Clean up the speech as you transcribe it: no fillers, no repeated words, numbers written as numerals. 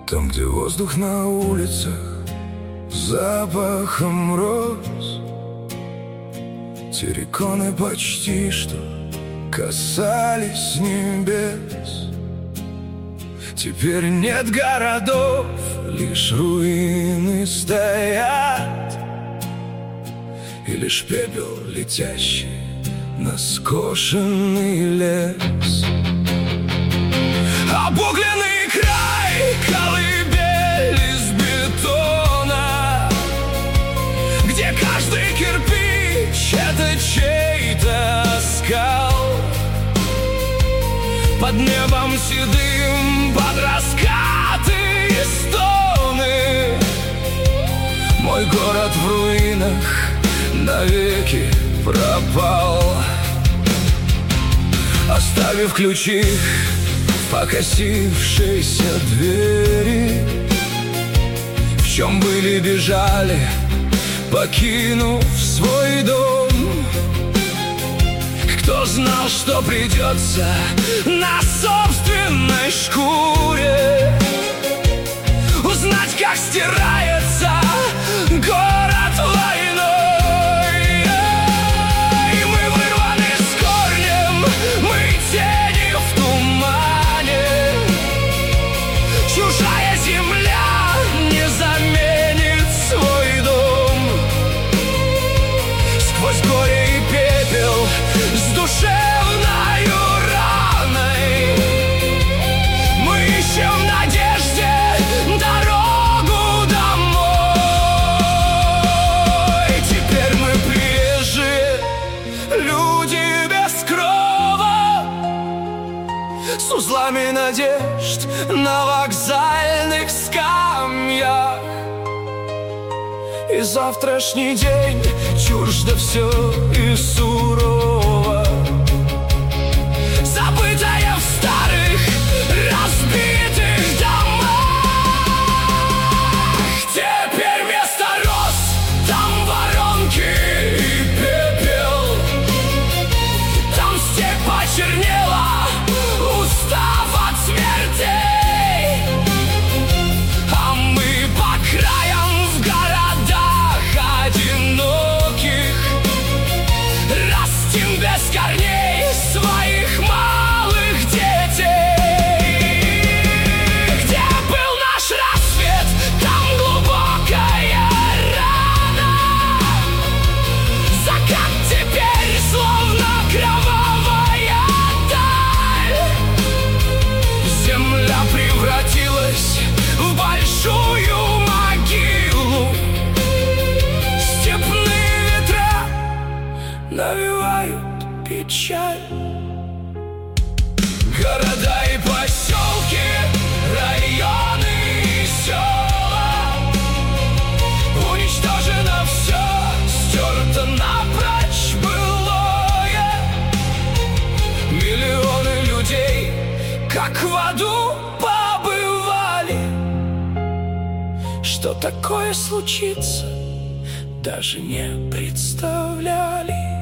Там, где воздух на улицах запахом роз, терриконы почти что касались небес. Теперь нет городов, лишь руины стоят, и лишь пепел, летящий на скошенный лес. Обугленный край, колыбель из бетона, где каждый кирпич — это чей-то оскал. Под небом седым, под раскаты и стоны, мой город в руинах навеки пропал, оставив ключи в покосившейся двери. В чем были, бежали, покинув свой дом. Кто знал, что придется на собственной шкуре узнать, как стирается город войной. И мы вырваны с корнем, мы тени в тумане. Чужая земля не заменит свой дом. Сквозь горе и пепел, с душевною раной, мы ищем в надежде дорогу домой. Теперь мы приезжие, люди без крова, с узлами надежд на вокзальных скамьях. И завтрашний день чуждо все и сурово, забытое в старых разбитых домах. Теперь вместо роз там воронки и пепел, там степь почернела, устав от смертей. А мы по краям в городах одиноких растим без корней своих малых детей. Где был наш рассвет, там глубокая рана. Закат теперь словно кровавая даль. Земля превратилась в большую могилу. Степные ветра навевают печаль. Города и поселки, районы и села, уничтожено все, стерто напрочь былое. Миллионы людей, как в аду, побывали. Что такое случится, даже не представляли.